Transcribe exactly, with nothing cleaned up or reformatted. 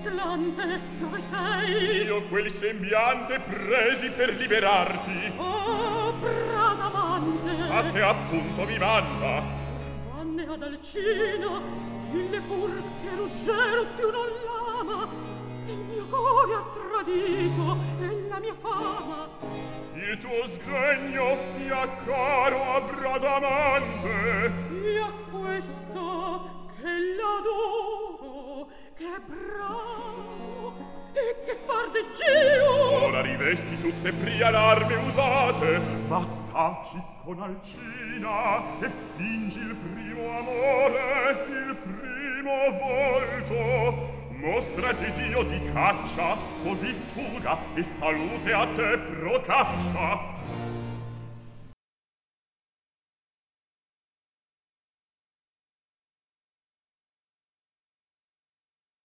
Atlante, dove sei? Io quel sembiante presi per liberarti. Oh, Bradamante! A te appunto mi manda. Vanne ad Alcina, dille pur che Ruggero più non l'ama. Il mio cuore ha tradito e la mia fama. Il tuo sdegno fia caro a Bradamante. E a questo che l'adoro, che è bravo e che far de Gio. Ora rivesti tutte pria l'arme usate, ma taci con Alcina e fingi il primo amore, il primo volto. Mostra desio di caccia, così fuga e salute a te procaccia.